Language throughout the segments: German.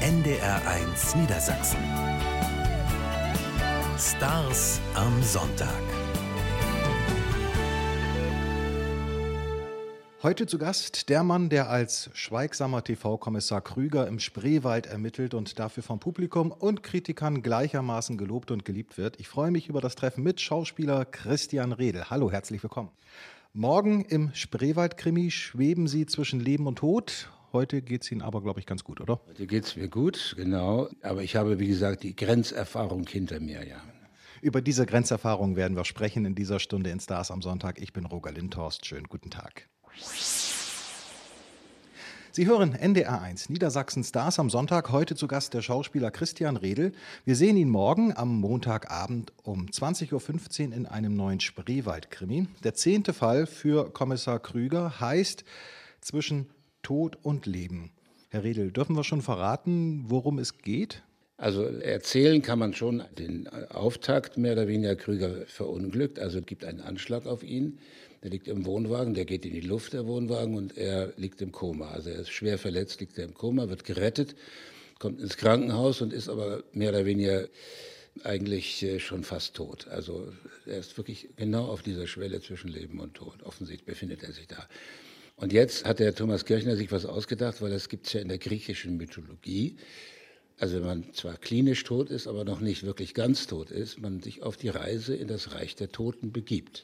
NDR1 Niedersachsen. Stars am Sonntag. Heute zu Gast der Mann, der als schweigsamer TV-Kommissar Krüger im Spreewald ermittelt und dafür vom Publikum und Kritikern gleichermaßen gelobt und geliebt wird. Ich freue mich über das Treffen mit Schauspieler Christian Redl. Hallo, herzlich willkommen. Morgen im Spreewald-Krimi schweben Sie zwischen Leben und Tod. Heute geht es Ihnen aber, glaube ich, ganz gut, oder? Heute geht es mir gut, genau. Aber ich habe, wie gesagt, die Grenzerfahrung hinter mir, ja. Über diese Grenzerfahrung werden wir sprechen in dieser Stunde in Stars am Sonntag. Ich bin Roger Lindhorst. Schönen guten Tag. Sie hören NDR1 Niedersachsen Stars am Sonntag. Heute zu Gast der Schauspieler Christian Redl. Wir sehen ihn morgen am Montagabend um 20.15 Uhr in einem neuen Spreewald-Krimi. Der 10. Fall für Kommissar Krüger heißt Zwischen Tod und Leben. Herr Redl, dürfen wir schon verraten, worum es geht? Also erzählen kann man schon den Auftakt, mehr oder weniger. Krüger verunglückt, also es gibt einen Anschlag auf ihn. Der liegt im Wohnwagen, der geht in die Luft, der Wohnwagen, und er liegt im Koma. Also er ist schwer verletzt, liegt er im Koma, wird gerettet, kommt ins Krankenhaus und ist aber mehr oder weniger eigentlich schon fast tot. Also er ist wirklich genau auf dieser Schwelle zwischen Leben und Tod. Offensichtlich befindet er sich da. Und jetzt hat der Thomas Kirchner sich was ausgedacht, weil das gibt es ja in der griechischen Mythologie. Also wenn man zwar klinisch tot ist, aber noch nicht wirklich ganz tot ist, man sich auf die Reise in das Reich der Toten begibt.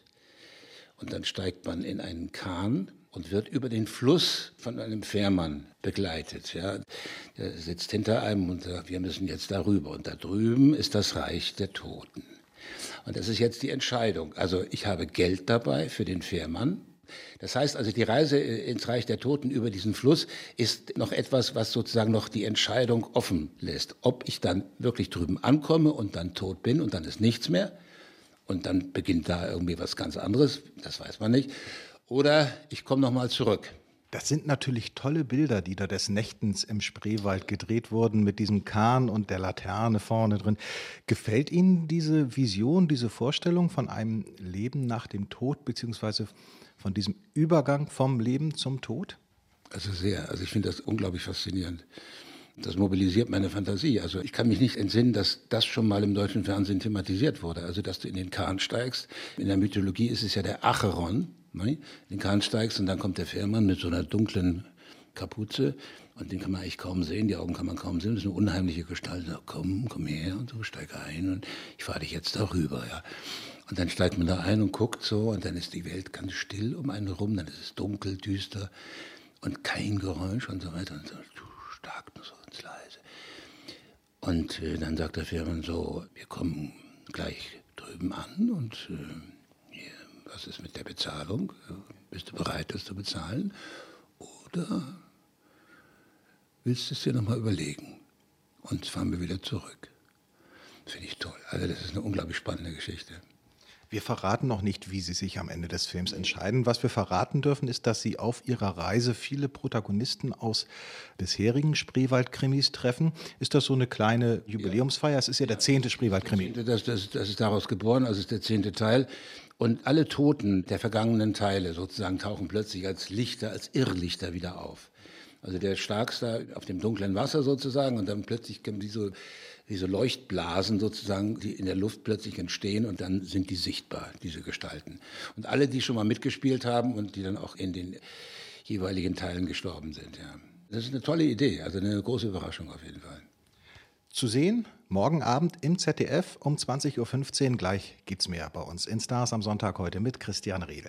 Und dann steigt man in einen Kahn und wird über den Fluss von einem Fährmann begleitet. Ja. Der sitzt hinter einem und sagt, wir müssen jetzt darüber. Und da drüben ist das Reich der Toten. Und das ist jetzt die Entscheidung. Also ich habe Geld dabei für den Fährmann. Das heißt also, die Reise ins Reich der Toten über diesen Fluss ist noch etwas, was sozusagen noch die Entscheidung offen lässt. Ob ich dann wirklich drüben ankomme und dann tot bin und dann ist nichts mehr und dann beginnt da irgendwie was ganz anderes, das weiß man nicht. Oder ich komme nochmal zurück. Das sind natürlich tolle Bilder, die da des Nächtens im Spreewald gedreht wurden mit diesem Kahn und der Laterne vorne drin. Gefällt Ihnen diese Vision, diese Vorstellung von einem Leben nach dem Tod, beziehungsweise von diesem Übergang vom Leben zum Tod? Also sehr. Also ich finde das unglaublich faszinierend. Das mobilisiert meine Fantasie. Also ich kann mich nicht entsinnen, dass das schon mal im deutschen Fernsehen thematisiert wurde. Also dass du in den Kahn steigst. In der Mythologie ist es ja der Acheron. Ne? In den Kahn steigst und dann kommt der Fährmann mit so einer dunklen Kapuze und den kann man eigentlich kaum sehen, die Augen kann man kaum sehen. Das ist eine unheimliche Gestalt. So, komm her und so, steig ein und ich fahre dich jetzt darüber. Ja. Und dann steigt man da ein und guckt so und dann ist die Welt ganz still um einen herum, dann ist es dunkel, düster und kein Geräusch und so weiter und so stark, nur so ganz leise. Und dann sagt der Fährmann so, wir kommen gleich drüben an und hier, was ist mit der Bezahlung? Bist du bereit, das zu bezahlen? Oder willst du es dir nochmal überlegen? Und fahren wir wieder zurück. Finde ich toll. Also das ist eine unglaublich spannende Geschichte. Wir verraten noch nicht, wie Sie sich am Ende des Films entscheiden. Was wir verraten dürfen, ist, dass Sie auf Ihrer Reise viele Protagonisten aus bisherigen Spreewald-Krimis treffen. Ist das so eine kleine Jubiläumsfeier? Es ist ja der 10. Spreewald-Krimi. Das ist daraus geboren, also ist der 10. Teil. Und alle Toten der vergangenen Teile sozusagen tauchen plötzlich als Lichter, als Irrlichter wieder auf. Also der Starkste auf dem dunklen Wasser sozusagen und dann plötzlich kommen diese Leuchtblasen sozusagen, die in der Luft plötzlich entstehen und dann sind die sichtbar, diese Gestalten. Und alle, die schon mal mitgespielt haben und die dann auch in den jeweiligen Teilen gestorben sind. Ja. Das ist eine tolle Idee, also eine große Überraschung auf jeden Fall. Zu sehen, morgen Abend im ZDF um 20.15 Uhr. Gleich gibt's mehr bei uns in Stars am Sonntag heute mit Christian Redl.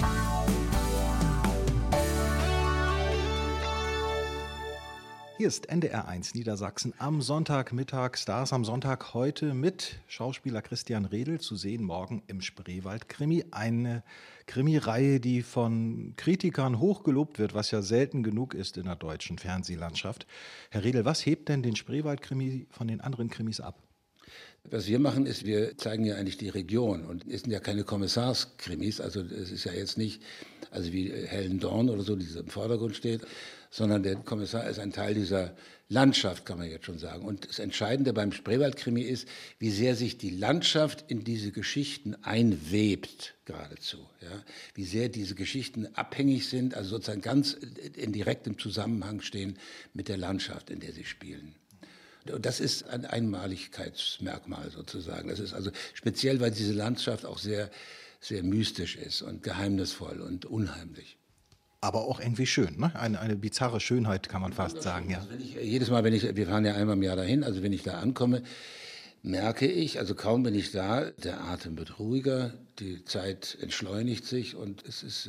Hier ist NDR1 Niedersachsen am Sonntagmittag. Stars am Sonntag heute mit Schauspieler Christian Redl, zu sehen morgen im Spreewald-Krimi. Eine Krimireihe, die von Kritikern hochgelobt wird, was ja selten genug ist in der deutschen Fernsehlandschaft. Herr Redl, was hebt denn den Spreewald-Krimi von den anderen Krimis ab? Was wir machen ist, wir zeigen ja eigentlich die Region und es sind ja keine Kommissarskrimis, also es ist ja jetzt nicht, also wie Helen Dorn oder so, die im Vordergrund steht, sondern der Kommissar ist ein Teil dieser Landschaft, kann man jetzt schon sagen. Und das Entscheidende beim Spreewald-Krimi ist, wie sehr sich die Landschaft in diese Geschichten einwebt geradezu, ja? Wie sehr diese Geschichten abhängig sind, also sozusagen ganz in direktem Zusammenhang stehen mit der Landschaft, in der sie spielen. Das ist ein Einmaligkeitsmerkmal sozusagen. Das ist also speziell, weil diese Landschaft auch sehr, sehr mystisch ist und geheimnisvoll und unheimlich. Aber auch irgendwie schön, ne? Eine bizarre Schönheit, kann man fast sagen, ja. Also jedes Mal, wir fahren ja einmal im Jahr dahin, also wenn ich da ankomme, merke ich, also kaum bin ich da, der Atem wird ruhiger, die Zeit entschleunigt sich und es ist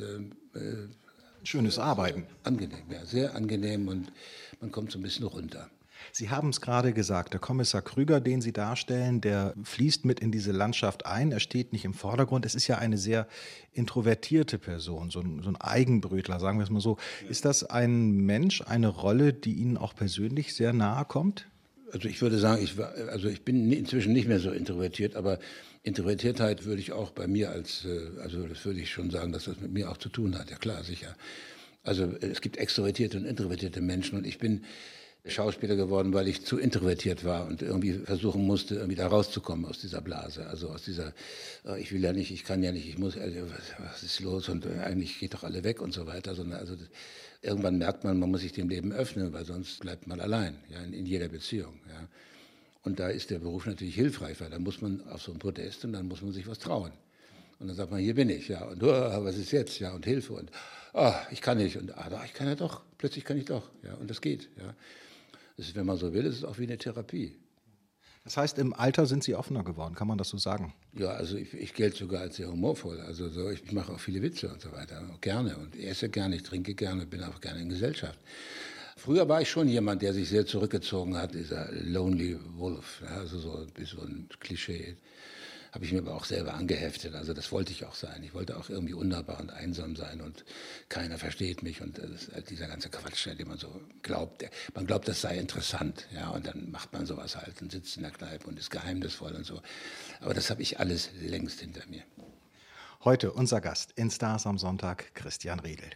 Schönes Arbeiten. angenehm, ja, sehr angenehm und man kommt so ein bisschen runter. Sie haben es gerade gesagt, der Kommissar Krüger, den Sie darstellen, der fließt mit in diese Landschaft ein. Er steht nicht im Vordergrund. Es ist ja eine sehr introvertierte Person, so ein Eigenbrötler, sagen wir es mal so. Ist das ein Mensch, eine Rolle, die Ihnen auch persönlich sehr nahe kommt? Also ich würde sagen, ich bin inzwischen nicht mehr so introvertiert, aber Introvertiertheit würde ich auch bei mir also das würde ich schon sagen, dass das mit mir auch zu tun hat. Ja klar, sicher. Also es gibt extrovertierte und introvertierte Menschen und ich bin Schauspieler geworden, weil ich zu introvertiert war und irgendwie versuchen musste, irgendwie da rauszukommen aus dieser Blase. Also aus dieser, ich will ja nicht, ich kann ja nicht, ich muss, also was ist los und eigentlich geht doch alle weg und so weiter. Sondern also irgendwann merkt man muss sich dem Leben öffnen, weil sonst bleibt man allein, ja, in jeder Beziehung. Ja. Und da ist der Beruf natürlich hilfreich, weil da muss man auf so einen Protest und dann muss man sich was trauen. Und dann sagt man, hier bin ich, ja, und was ist jetzt, ja, und Hilfe und ich kann nicht und ich kann ja doch, plötzlich kann ich doch, ja, und das geht, ja. Das ist, wenn man so will, ist es auch wie eine Therapie. Das heißt, im Alter sind Sie offener geworden, kann man das so sagen? Ja, also ich gelte sogar als sehr humorvoll. Also so, ich mache auch viele Witze und so weiter, auch gerne und esse gerne, ich trinke gerne, bin auch gerne in Gesellschaft. Früher war ich schon jemand, der sich sehr zurückgezogen hat, dieser Lonely Wolf, ja, also so ein Klischee. Habe ich mir aber auch selber angeheftet. Also das wollte ich auch sein. Ich wollte auch irgendwie unnahbar und einsam sein und keiner versteht mich. Und das ist halt dieser ganze Quatsch, den man so glaubt. Man glaubt, das sei interessant. Ja, und dann macht man sowas halt und sitzt in der Kneipe und ist geheimnisvoll und so. Aber das habe ich alles längst hinter mir. Heute unser Gast in Stars am Sonntag, Christian Redl.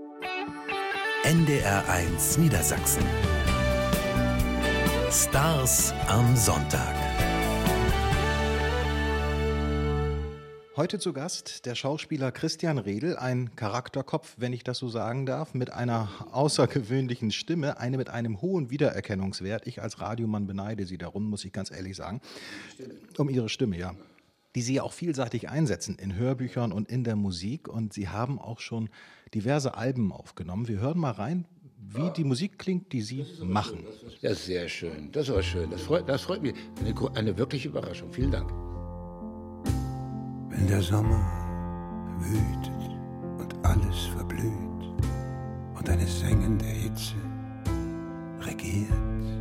NDR1 Niedersachsen. Stars am Sonntag. Heute zu Gast der Schauspieler Christian Redl, ein Charakterkopf, wenn ich das so sagen darf, mit einer außergewöhnlichen Stimme, eine mit einem hohen Wiedererkennungswert. Ich als Radiomann beneide Sie darum, muss ich ganz ehrlich sagen. Um Ihre Stimme, ja. Die Sie auch vielseitig einsetzen in Hörbüchern und in der Musik. Und Sie haben auch schon diverse Alben aufgenommen. Wir hören mal rein, wie die Musik klingt, die Sie machen. Das ist sehr schön. Das war schön. Das freut mich. Eine wirkliche Überraschung. Vielen Dank. Wenn der Sommer wütet und alles verblüht und eine sengende Hitze regiert,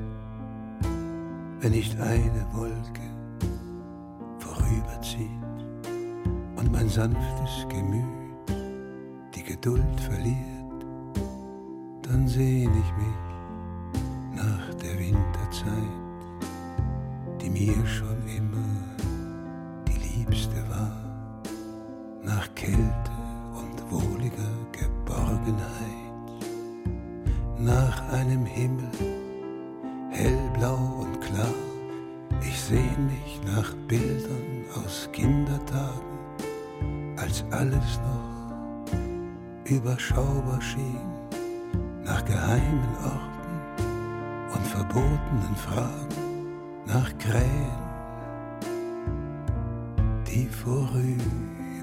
wenn nicht eine Wolke vorüberzieht und mein sanftes Gemüt die Geduld verliert, dann sehn ich mich nach der Winterzeit, die mir schon immer die liebste war. Nach Kälte und wohliger Geborgenheit, nach einem Himmel hellblau und klar. Ich sehn mich nach Bildern aus Kindertagen, als alles noch überschaubar schien, nach geheimen Orten und verbotenen Fragen, nach Krähen, die vorüberziehen.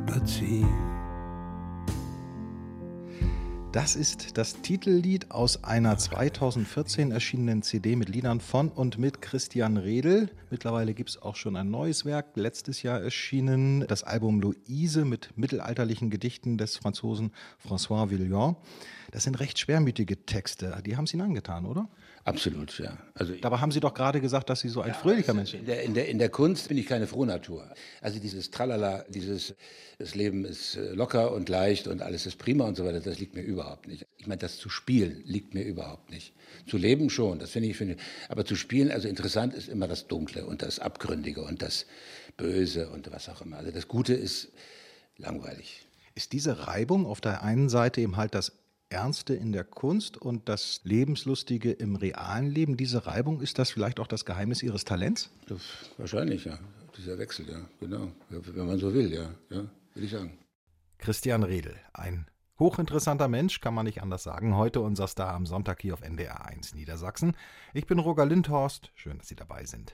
Das ist das Titellied aus einer 2014 erschienenen CD mit Liedern von und mit Christian Redl. Mittlerweile gibt es auch schon ein neues Werk, letztes Jahr erschienen, das Album Luise mit mittelalterlichen Gedichten des Franzosen François Villon. Das sind recht schwermütige Texte, die haben es Ihnen angetan, oder? Absolut, ja. Also Dabei haben Sie doch gerade gesagt, dass Sie so ein fröhlicher Mensch sind. In der Kunst bin ich keine Frohnatur. Also dieses Tralala, das Leben ist locker und leicht und alles ist prima und so weiter, das liegt mir überhaupt nicht. Ich meine, das zu spielen liegt mir überhaupt nicht. Zu leben schon, das finde ich. Aber zu spielen, also interessant ist immer das Dunkle und das Abgründige und das Böse und was auch immer. Also das Gute ist langweilig. Ist diese Reibung auf der einen Seite eben halt das Ernste in der Kunst und das Lebenslustige im realen Leben, diese Reibung, ist das vielleicht auch das Geheimnis Ihres Talents? Das wahrscheinlich, ja. Dieser Wechsel, ja, genau. Wenn man so will, ja, will ich sagen. Christian Redl, ein Hochinteressanter Mensch, kann man nicht anders sagen. Heute unser Star am Sonntag hier auf NDR 1 Niedersachsen. Ich bin Roger Lindhorst. Schön, dass Sie dabei sind.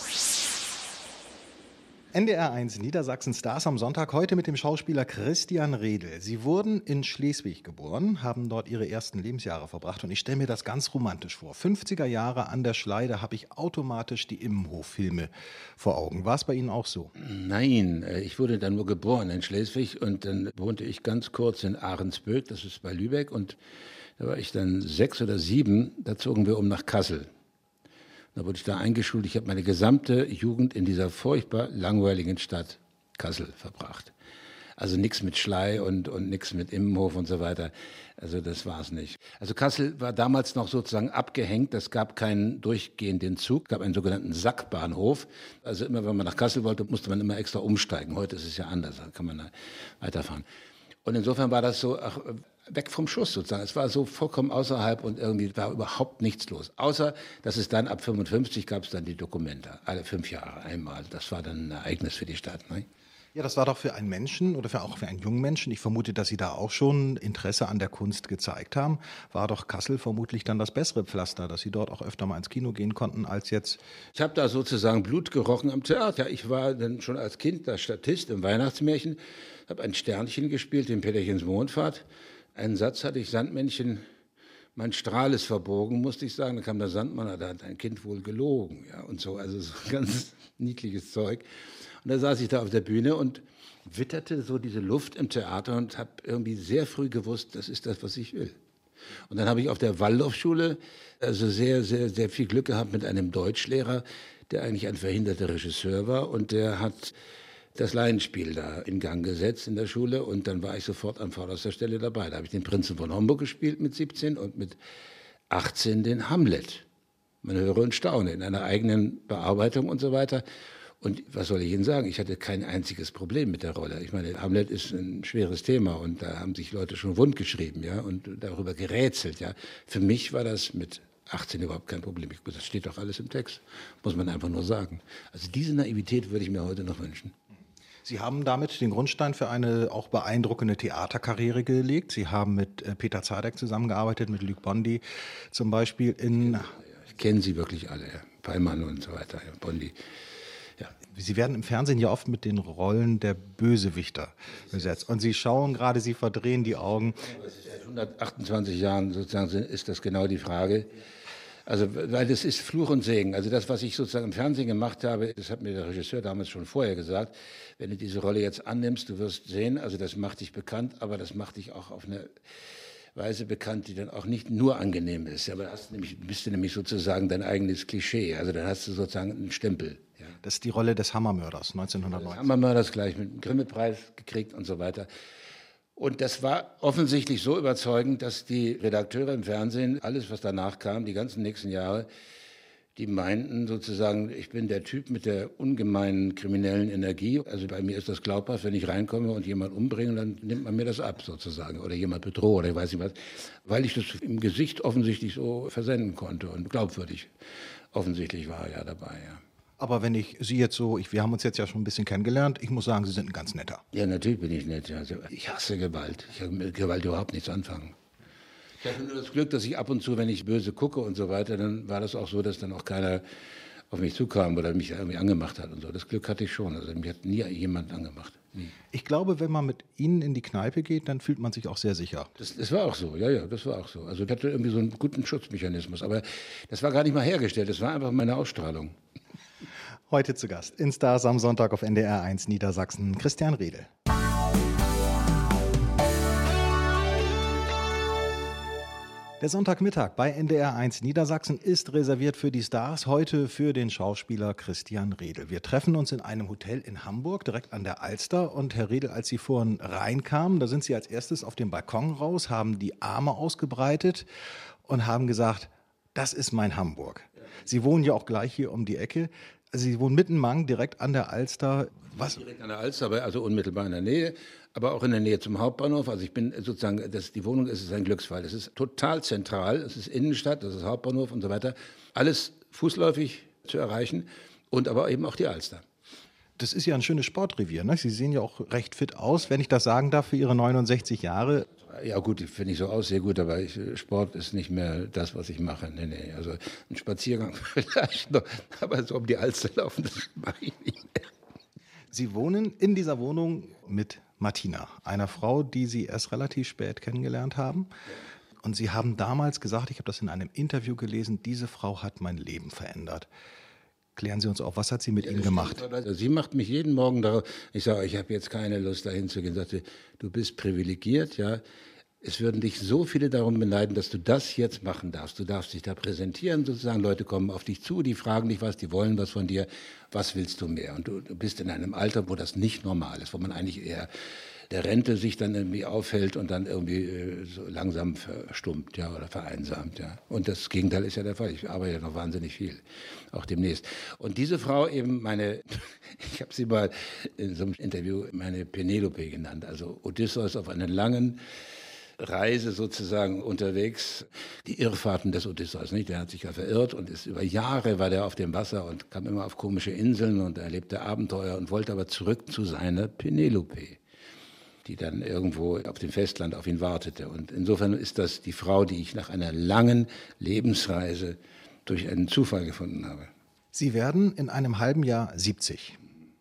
NDR 1 Niedersachsen Stars am Sonntag, heute mit dem Schauspieler Christian Redl. Sie wurden in Schleswig geboren, haben dort ihre ersten Lebensjahre verbracht und ich stelle mir das ganz romantisch vor. 50er Jahre an der Schleide habe ich automatisch die Immenhof-Filme vor Augen. War es bei Ihnen auch so? Nein, ich wurde dann nur geboren in Schleswig und dann wohnte ich ganz kurz in Ahrensböck, das ist bei Lübeck, und da war ich dann 6 oder 7, da zogen wir um nach Kassel. Da wurde ich da eingeschult. Ich habe meine gesamte Jugend in dieser furchtbar langweiligen Stadt Kassel verbracht. Also nichts mit Schlei und nichts mit Immenhof und so weiter. Also das war es nicht. Also Kassel war damals noch sozusagen abgehängt. Es gab keinen durchgehenden Zug. Es gab einen sogenannten Sackbahnhof. Also immer, wenn man nach Kassel wollte, musste man immer extra umsteigen. Heute ist es ja anders. Da kann man da weiterfahren. Und insofern war das so weg vom Schuss sozusagen. Es war so vollkommen außerhalb und irgendwie war überhaupt nichts los. Außer, dass es dann ab 55 gab es dann die Dokumenta. Alle 5 Jahre einmal. Das war dann ein Ereignis für die Stadt. Ne? Ja, das war doch für einen Menschen oder auch für einen jungen Menschen, ich vermute, dass Sie da auch schon Interesse an der Kunst gezeigt haben, war doch Kassel vermutlich dann das bessere Pflaster, dass Sie dort auch öfter mal ins Kino gehen konnten als jetzt. Ich habe da sozusagen Blut gerochen am Theater. Ich war dann schon als Kind der Statist im Weihnachtsmärchen, habe ein Sternchen gespielt, den Peterchens Mondfahrt. Einen Satz hatte ich, Sandmännchen, mein Strahl ist verbogen, musste ich sagen. Da kam der Sandmann, da hat ein Kind wohl gelogen. Ja, und so, also so ganz niedliches Zeug. Und da saß ich da auf der Bühne und witterte so diese Luft im Theater und habe irgendwie sehr früh gewusst, das ist das, was ich will. Und dann habe ich auf der Waldorfschule also sehr, sehr, sehr viel Glück gehabt mit einem Deutschlehrer, der eigentlich ein verhinderter Regisseur war, und der hat das Laienspiel da in Gang gesetzt in der Schule, und dann war ich sofort an vorderster Stelle dabei. Da habe ich den Prinzen von Homburg gespielt mit 17 und mit 18 den Hamlet. Man höre und staune, in einer eigenen Bearbeitung und so weiter. Und was soll ich Ihnen sagen? Ich hatte kein einziges Problem mit der Rolle. Ich meine, Hamlet ist ein schweres Thema und da haben sich Leute schon wund geschrieben, ja, und darüber gerätselt, ja. Für mich war das mit 18 überhaupt kein Problem. Das steht doch alles im Text, muss man einfach nur sagen. Also diese Naivität würde ich mir heute noch wünschen. Sie haben damit den Grundstein für eine auch beeindruckende Theaterkarriere gelegt. Sie haben mit Peter Zadek zusammengearbeitet, mit Luc Bondy zum Beispiel in... Ich kenne sie wirklich alle, ja. Pallmann und so weiter, ja. Bondy. Ja. Sie werden im Fernsehen ja oft mit den Rollen der Bösewichter besetzt. Und Sie schauen gerade, Sie verdrehen die Augen. Seit 128 Jahren sozusagen ist das genau die Frage. Also, weil das ist Fluch und Segen. Also das, was ich sozusagen im Fernsehen gemacht habe, das hat mir der Regisseur damals schon vorher gesagt, wenn du diese Rolle jetzt annimmst, du wirst sehen, also das macht dich bekannt, aber das macht dich auch auf eine Weise bekannt, die dann auch nicht nur angenehm ist. Aber bist du nämlich sozusagen dein eigenes Klischee. Also dann hast du sozusagen einen Stempel. Ja. Das ist die Rolle des Hammermörders 1990. Des Hammermörders gleich mit dem Grimme-Preis gekriegt und so weiter. Und das war offensichtlich so überzeugend, dass die Redakteure im Fernsehen, alles was danach kam, die ganzen nächsten Jahre, die meinten sozusagen, ich bin der Typ mit der ungemeinen kriminellen Energie. Also bei mir ist das glaubhaft, wenn ich reinkomme und jemanden umbringe, dann nimmt man mir das ab sozusagen. Oder jemand bedrohe oder ich weiß nicht was. Weil ich das im Gesicht offensichtlich so versenden konnte und glaubwürdig offensichtlich war ja dabei, ja. Aber wenn ich Sie jetzt so, wir haben uns jetzt ja schon ein bisschen kennengelernt, ich muss sagen, Sie sind ein ganz netter. Ja, natürlich bin ich nett. Also ich hasse Gewalt. Ich kann mit Gewalt überhaupt nichts anfangen. Ich hatte nur das Glück, dass ich ab und zu, wenn ich böse gucke und so weiter, dann war das auch so, dass dann auch keiner auf mich zukam oder mich irgendwie angemacht hat und so. Das Glück hatte ich schon. Also mich hat nie jemand angemacht. Nie. Ich glaube, wenn man mit Ihnen in die Kneipe geht, dann fühlt man sich auch sehr sicher. Das war auch so, ja, das war auch so. Also ich hatte irgendwie so einen guten Schutzmechanismus. Aber das war gar nicht mal hergestellt, das war einfach meine Ausstrahlung. Heute zu Gast in Stars am Sonntag auf NDR 1 Niedersachsen, Christian Redl. Der Sonntagmittag bei NDR 1 Niedersachsen ist reserviert für die Stars, heute für den Schauspieler Christian Redl. Wir treffen uns in einem Hotel in Hamburg, direkt an der Alster. Und Herr Redl, als Sie vorhin reinkamen, da sind Sie als erstes auf dem Balkon raus, haben die Arme ausgebreitet und haben gesagt, das ist mein Hamburg. Sie wohnen ja auch gleich hier um die Ecke. Also Sie wohnen mitten in Mang, direkt an der Alster. Was? Direkt an der Alster, also unmittelbar in der Nähe, aber auch in der Nähe zum Hauptbahnhof. Also ich bin sozusagen, die Wohnung ist ein Glücksfall. Das ist total zentral, es ist Innenstadt, das ist Hauptbahnhof und so weiter. Alles fußläufig zu erreichen und aber eben auch die Alster. Das ist ja ein schönes Sportrevier, ne? Sie sehen ja auch recht fit aus, wenn ich das sagen darf, für Ihre 69 Jahre. Ja gut, wenn ich so aussehe, gut, aber Sport ist nicht mehr das, was ich mache. Nee. Also ein Spaziergang vielleicht noch, aber so um die Alster laufen, das mache ich nicht mehr. Sie wohnen in dieser Wohnung mit Martina, einer Frau, die Sie erst relativ spät kennengelernt haben. Und Sie haben damals gesagt, ich habe das in einem Interview gelesen, diese Frau hat mein Leben verändert. Klären Sie uns auf, was hat sie mit Ihnen gemacht? Sie macht mich jeden Morgen darauf, ich sage, ich habe jetzt keine Lust dahin zu gehen. Sagte, du bist privilegiert, ja. Es würden dich so viele darum beneiden, dass du das jetzt machen darfst. Du darfst dich da präsentieren, sozusagen. Leute kommen auf dich zu, die fragen dich was, die wollen was von dir. Was willst du mehr? Und du bist in einem Alter, wo das nicht normal ist, wo man eigentlich eher der Rente sich dann irgendwie aufhält und dann irgendwie so langsam verstummt, ja, oder vereinsamt, ja. Und das Gegenteil ist ja der Fall. Ich arbeite ja noch wahnsinnig viel, auch demnächst. Und diese Frau eben ich habe sie mal in so einem Interview meine Penelope genannt, also Odysseus auf einer langen Reise sozusagen unterwegs, die Irrfahrten des Odysseus, nicht? Der hat sich ja verirrt und ist über Jahre war der auf dem Wasser und kam immer auf komische Inseln und erlebte Abenteuer und wollte aber zurück zu seiner Penelope, die dann irgendwo auf dem Festland auf ihn wartete. Und insofern ist das die Frau, die ich nach einer langen Lebensreise durch einen Zufall gefunden habe. Sie werden in einem halben Jahr 70.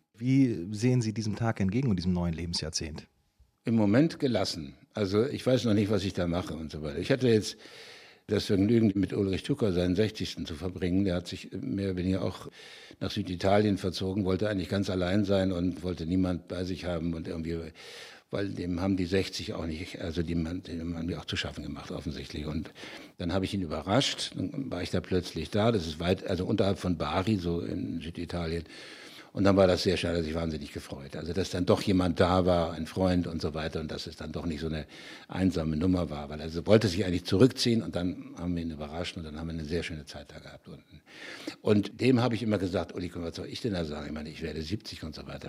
Wie sehen Sie diesem Tag entgegen und diesem neuen Lebensjahrzehnt? Im Moment gelassen. Also ich weiß noch nicht, was ich da mache und so weiter. Ich hatte jetzt das Vergnügen, mit Ulrich Tucker seinen 60. zu verbringen. Der hat sich mehr oder weniger auch nach Süditalien verzogen, wollte eigentlich ganz allein sein und wollte niemand bei sich haben und irgendwie, weil dem haben die 60 auch nicht, also dem haben die auch zu schaffen gemacht offensichtlich. Und dann habe ich ihn überrascht, dann war ich da plötzlich da, das ist weit, also unterhalb von Bari, so in Süditalien. Und dann war das sehr schade, dass ich wahnsinnig gefreut. Also, dass dann doch jemand da war, ein Freund und so weiter und dass es dann doch nicht so eine einsame Nummer war, weil er wollte sich eigentlich zurückziehen und dann haben wir ihn überrascht und dann haben wir eine sehr schöne Zeit da gehabt unten. Und dem habe ich immer gesagt, Uli, was soll ich denn da sagen? Ich meine, ich werde 70 und so weiter.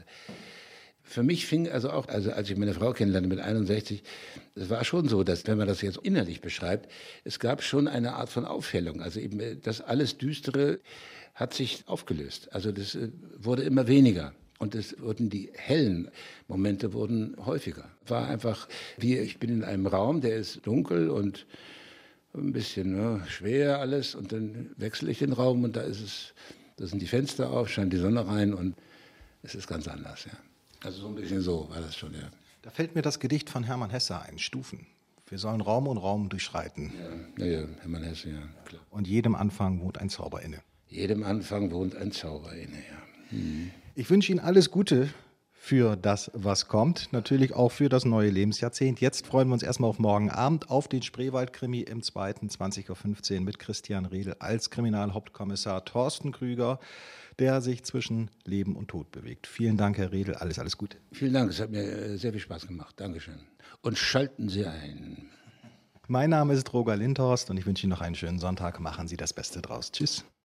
Für mich fing als ich meine Frau kennenlernte mit 61, es war schon so, dass, wenn man das jetzt innerlich beschreibt, es gab schon eine Art von Aufhellung. Also eben das alles Düstere hat sich aufgelöst. Also das wurde immer weniger. Und die hellen Momente wurden häufiger. War einfach, ich bin in einem Raum, der ist dunkel und ein bisschen schwer alles. Und dann wechsle ich den Raum und da sind die Fenster auf, scheint die Sonne rein und es ist ganz anders, ja. Also so ein bisschen so war das schon, ja. Da fällt mir das Gedicht von Hermann Hesse ein, Stufen. Wir sollen Raum und Raum durchschreiten. Ja, Hermann Hesse, ja, klar. Und jedem Anfang wohnt ein Zauber inne. Jedem Anfang wohnt ein Zauber inne, ja. Ich wünsche Ihnen alles Gute für das, was kommt. Natürlich auch für das neue Lebensjahrzehnt. Jetzt freuen wir uns erstmal auf morgen Abend auf den Spreewald-Krimi im 2. 20.15 Uhr mit Christian Redl als Kriminalhauptkommissar Thorsten Krüger, der sich zwischen Leben und Tod bewegt. Vielen Dank, Herr Redl. Alles Gute. Vielen Dank. Es hat mir sehr viel Spaß gemacht. Dankeschön. Und schalten Sie ein. Mein Name ist Roger Lindhorst und ich wünsche Ihnen noch einen schönen Sonntag. Machen Sie das Beste draus. Tschüss.